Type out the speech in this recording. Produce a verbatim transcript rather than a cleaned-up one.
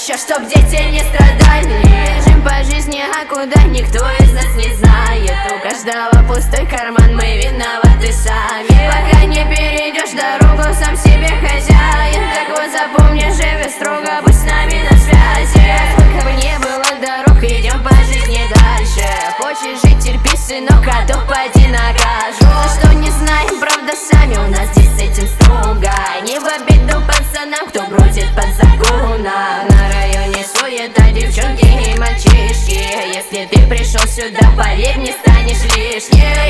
еще, чтоб дети не страдали. Бежим по жизни, а куда никто из нас не знает. У каждого пустой карман, мы виноваты сами. Пока не перейдешь дорогу, сам себе хозяин. Так вот запомни, живи строго, будь с нами на связи. Сколько бы не было дорог, идем по жизни дальше. Хочешь жить, терпи, сынок, а то поди накажу. За что не знаем, правда сами, у нас здесь с этим строго. Не в обиду пацанам, кто бродит под законом. На районе суета, девчонки и мальчишки. Если ты пришел сюда, поверь, не станешь лишним.